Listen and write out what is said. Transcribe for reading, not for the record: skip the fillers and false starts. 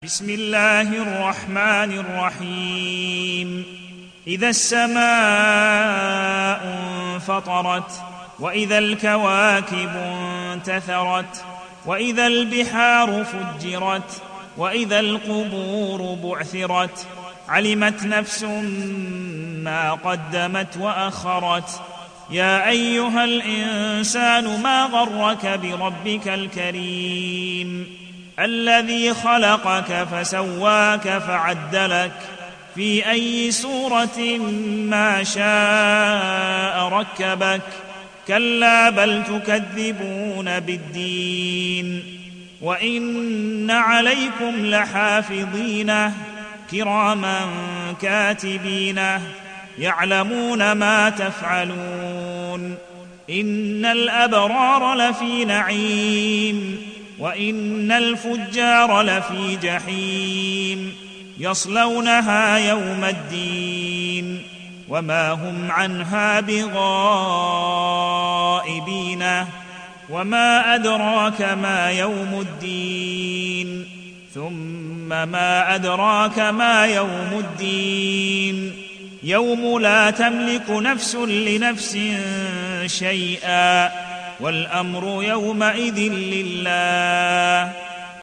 بسم الله الرحمن الرحيم. إذا السماء انفطرت وإذا الكواكب انتثرت وإذا البحار فجرت وإذا القبور بعثرت علمت نفس ما قدمت وأخرت. يا أيها الإنسان ما غرك بربك الكريم الذي خلقك فسواك فعدلك في أي صورة ما شاء ركبك. كلا بل تكذبون بالدين وإن عليكم لحافظين كراما كاتبين يعلمون ما تفعلون. إن الأبرار لفي نعيم وإن الفجار لفي جحيم يصلونها يوم الدين وما هم عنها بغائبين. وما أدراك ما يوم الدين ثم ما أدراك ما يوم الدين يوم لا تملك نفس لنفس شيئا والأمر يومئذ لله.